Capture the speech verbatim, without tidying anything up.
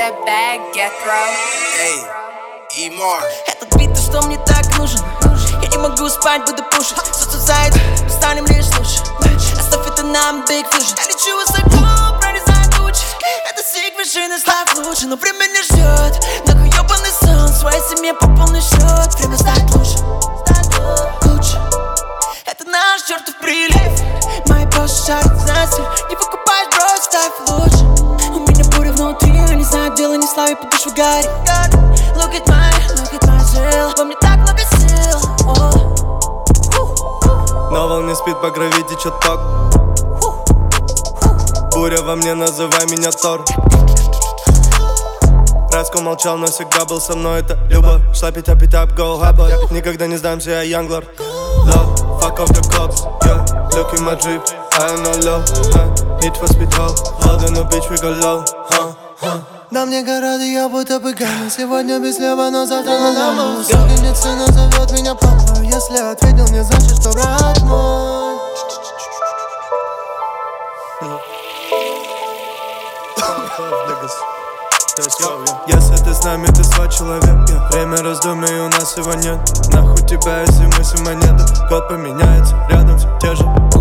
that bag, get throw. Эй, Имор. Этот бит, то, что мне так нужен. Я не могу спать, буду пушить. Солнце зайдет, станем лишь лучше. Оставь это нам, Big Fusion. Я лечу высоко, прорезаю тучи. Это сик, вершины слав лучше. Но время не ждет, нахуй ёбаный сон. Своей семье по полный счет. Время стать лучше, лучше. Это наш чертов прилив. Мои боссы шарят за стиль. Не покупаешь, брось, ставь лучше. У меня буря внутри, я не знаю, дело не славе, по душу горит. Look at my, look at my сил. Во мне так много сил. На волне спит, по крови течет ток. Буря во мне, называй меня Тор. Раско молчал, но всегда был со мной, это любовь. Шла пить-up, пить-up, go hubble. Никогда не сдамся, я Younglord. Low, fuck off the cops, yeah. Look in my Jeep, I am no low, huh. Need for speed hole, hold on the beach, we go low, huh, huh. На мне города, я будто бы гамма. Сегодня без неба, но завтра на даму. Согнется, назовет меня папа. Если ответил, не значит, что брат мой. Если ты с нами, ты свой человек, yeah. Время раздумий у нас его нет. Нахуй тебя, если мысли монеты. Год поменяется, рядом все те же.